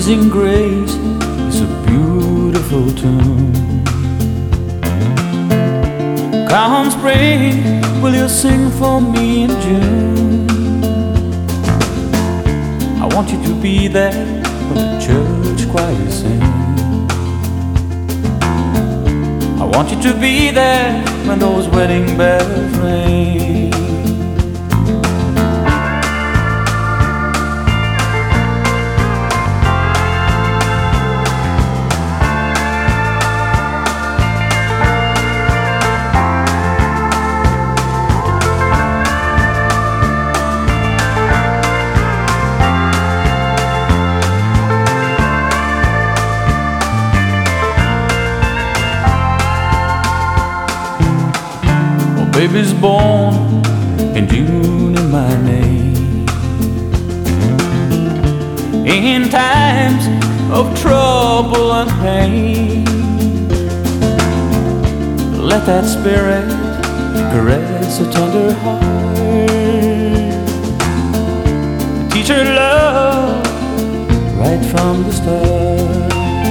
Amazing Grace is a beautiful tune. Come spring, will you sing for me in June? I want you to be there when the church choir sings. I want you to be there when those wedding bells ring. Baby's born in June in my name. In times of trouble and pain, let that spirit caress a tender heart. Teach her love right from the start.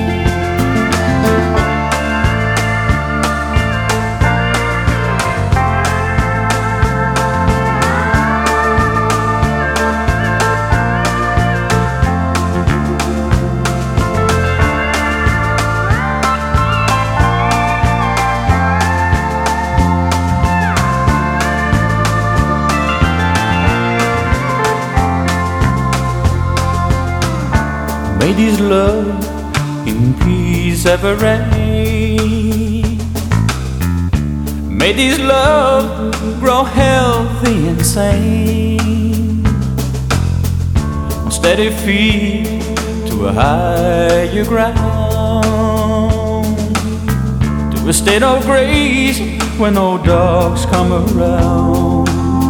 May this love in peace ever reign. May this love grow healthy and sane. On steady feet to a higher ground, to a state of grace when no dogs come around.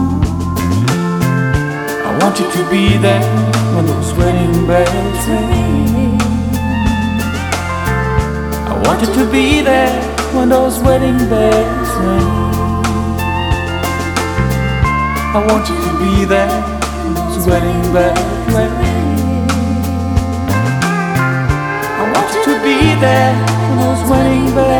I want you to be there when those wedding bells ring. I want you to be there when those wedding bells ring. I want you to be there when those wedding bells ring. I want you to be there when those wedding bells ring.